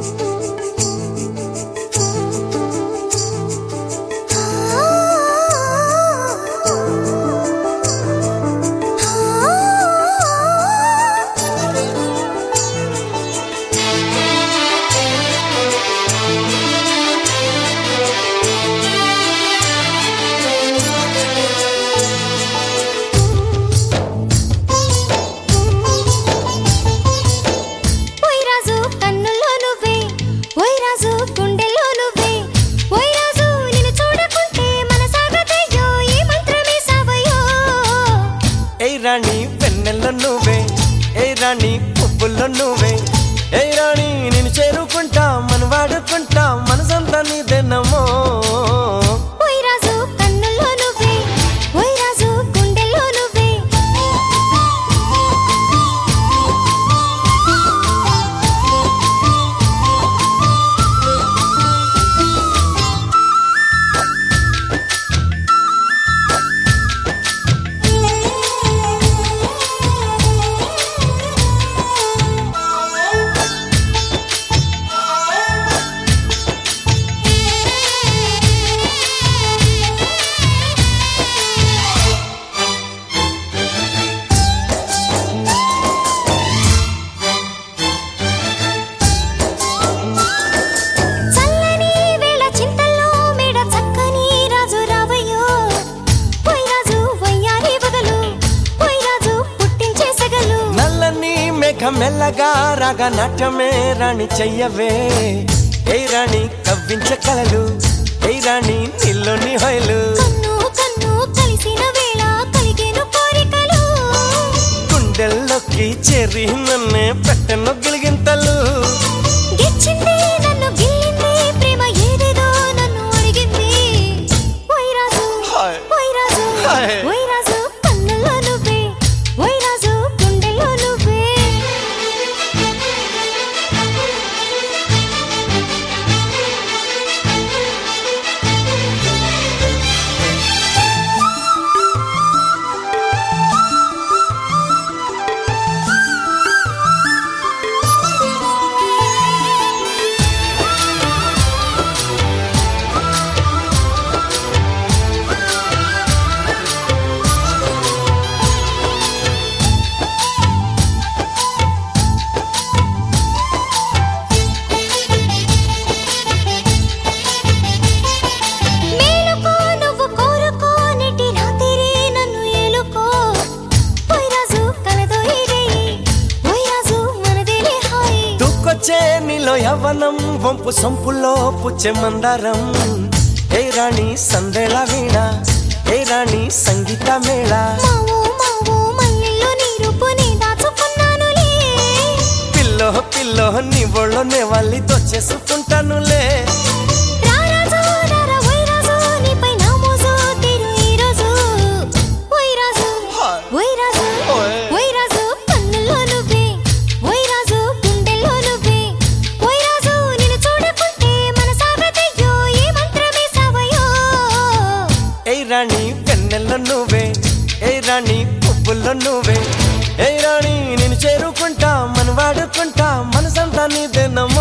రాణి వెన్నెల్లో నువ్వే ఏ రాణి పువ్వుల్లో నువ్వే ఏ రాణి నేను చేరుకుంటా మన వాడుకుంటా మనసంతా నీదేనమ్మో ఓయ్ రాజు కన్నుల్లో నువ్వే ఓయ్ రాజు గుండెల్లో నువ్వే మెల్లగా రాగా నాట్యమే రాణి చెయ్యవే ఏ రాణి కవ్వించ కలలు ఏ రాణి నీలోని హొయలు కన్ను కన్ను కలిసిన వేళ కలిగేను కోరికలు గుండెల్లోకి చేరి నన్నే పెట్టెను గిలిగింతలు గిచ్చింది నన్ను గిల్లింది ప్రేమ ఏదేదో నన్ను అడిగింది ఓయ్ రాజు ఓయ్ రాజు ఓయ్ రాజు కన్నుల్లో నువ్వే ఓయ్ రాజు గుండెల్లో నువ్వే నీలో యవ్వనం వంపు సొంపులో పుచ్చే మందారం ఏ రాణి సందేళ వీణ ఏ రాణి సంగీత మేళ మావో మావో మల్లెల్లో నీ రూపుని దాచుకున్నానులే పిల్లో పిల్లో నీ ఒళ్ళోనే వాళ్ళి దోచేసుకుంటానులే రారాజు రారా ఓయ్ రాజు నీపై నా మోజు తీరు ఈ రోజు ఓయ్ రాజు ఓయ్ రాజు ఓయ్ రాజు కన్నుల్లో నువ్వే ఓయ్ రాజు గుండెల్లో నువ్వే ఓయ్ రాజు నిన్ను చూడకుంటే మనసాగదయ్యో ఏ మంత్రమే సావయో ఏ రాణి వెన్నెల్లో నువ్వే ఏ రాణి పువ్వుల్లో నువ్వే ఏ రాణి నేను చేరుకుంటా మన వాడుకుంటా మనసంతా నీదేనమ్మో